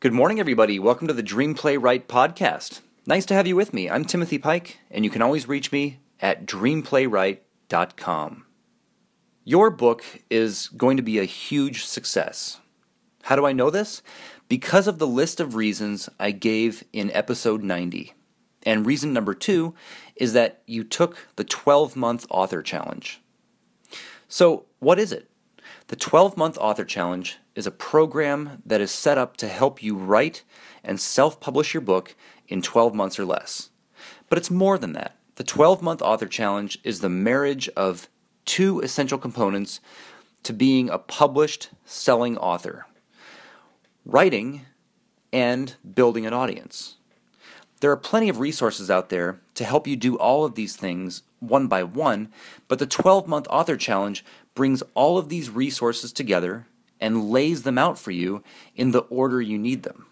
Good morning, everybody. Welcome to the Dream Play Write podcast. Nice to have you with me. I'm Timothy Pike, and you can always reach me at dreamplaywrite.com. Your book is going to be a huge success. How do I know this? Because of the list of reasons I gave in episode 90. And reason number 2 is that you took the 12-month author challenge. So, what is it? The 12-month author challenge is a program that is set up to help you write and self-publish your book in 12 months or less. But it's more than that. The 12-month author challenge is the marriage of 2 essential components to being a published, selling author: writing and building an audience. There are plenty of resources out there to help you do all of these things one by one, but the 12-month author challenge brings all of these resources together and lays them out for you in the order you need them.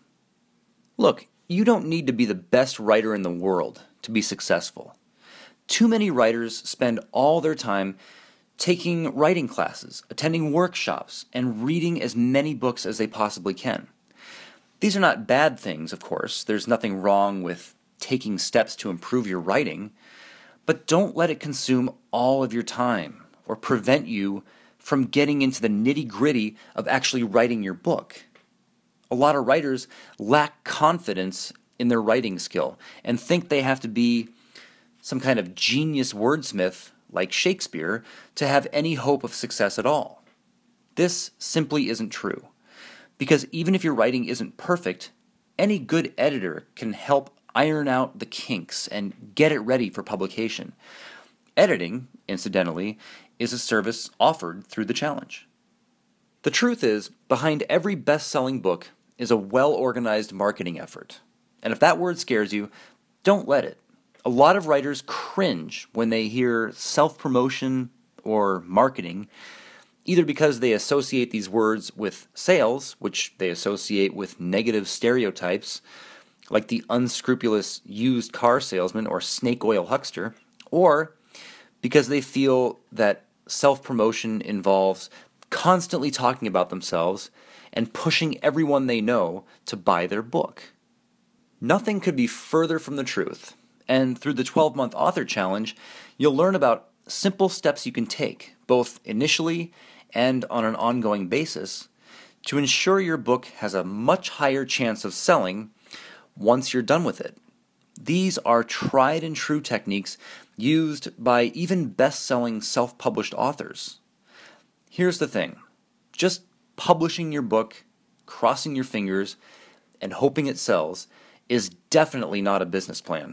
Look, you don't need to be the best writer in the world to be successful. Too many writers spend all their time taking writing classes, attending workshops, and reading as many books as they possibly can. These are not bad things, of course. There's nothing wrong with taking steps to improve your writing, but don't let it consume all of your time or prevent you from getting into the nitty-gritty of actually writing your book. A lot of writers lack confidence in their writing skill and think they have to be some kind of genius wordsmith like Shakespeare to have any hope of success at all. This simply isn't true, because even if your writing isn't perfect, any good editor can help iron out the kinks and get it ready for publication. Editing, incidentally, is a service offered through the challenge. The truth is, behind every best-selling book is a well-organized marketing effort. And if that word scares you, don't let it. A lot of writers cringe when they hear self-promotion or marketing, either because they associate these words with sales, which they associate with negative stereotypes, like the unscrupulous used car salesman or snake oil huckster, or because they feel that self-promotion involves constantly talking about themselves and pushing everyone they know to buy their book. Nothing could be further from the truth, and through the 12-month author challenge, you'll learn about simple steps you can take, both initially and on an ongoing basis, to ensure your book has a much higher chance of selling once you're done with it. These are tried and true techniques used by even best-selling self-published authors. Here's the thing. Just publishing your book, crossing your fingers, and hoping it sells is definitely not a business plan.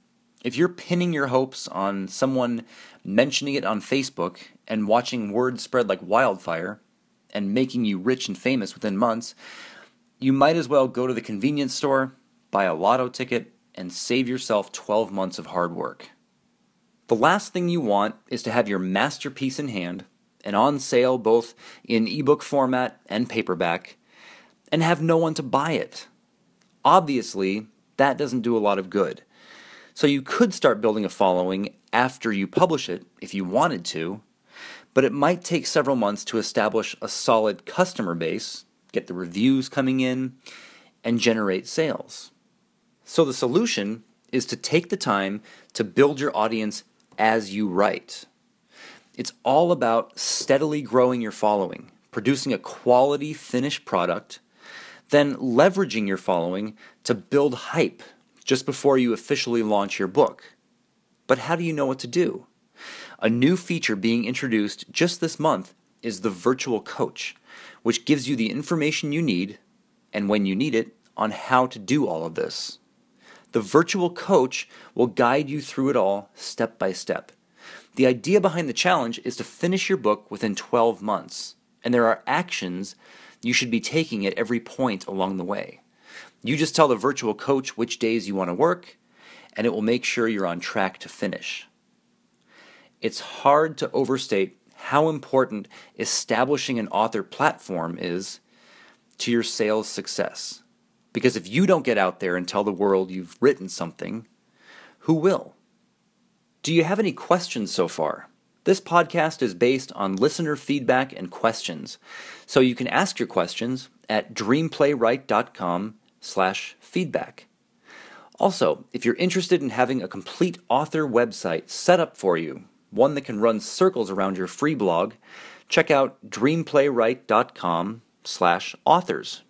If you're pinning your hopes on someone mentioning it on Facebook and watching word spread like wildfire and making you rich and famous within months, you might as well go to the convenience store, buy a lotto ticket, and save yourself 12 months of hard work. The last thing you want is to have your masterpiece in hand and on sale both in ebook format and paperback, and have no one to buy it. Obviously, that doesn't do a lot of good. So you could start building a following after you publish it if you wanted to, but it might take several months to establish a solid customer base, get the reviews coming in, and generate sales. So the solution is to take the time to build your audience as you write. It's all about steadily growing your following, producing a quality finished product, then leveraging your following to build hype just before you officially launch your book. But how do you know what to do? A new feature being introduced just this month is the Virtual Coach, which gives you the information you need, and when you need it, on how to do all of this. The Virtual Coach will guide you through it all step by step. The idea behind the challenge is to finish your book within 12 months, and there are actions you should be taking at every point along the way. You just tell the Virtual Coach which days you want to work, and it will make sure you're on track to finish. It's hard to overstate how important establishing an author platform is to your sales success. Because if you don't get out there and tell the world you've written something, who will? Do you have any questions so far? This podcast is based on listener feedback and questions, so you can ask your questions at dreamplaywrite.com dreamplaywright.com/feedback. Also, if you're interested in having a complete author website set up for you, one that can run circles around your free blog, check out dreamplaywright.com/authors.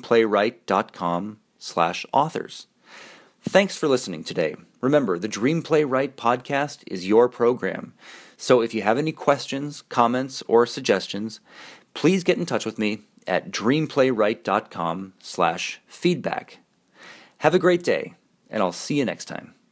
dreamplaywright.com/authors. Thanks for listening today. Remember, the Dream Playwright podcast is your program. So if you have any questions, comments, or suggestions, please get in touch with me at dreamplaywright.com/feedback. Have a great day, and I'll see you next time.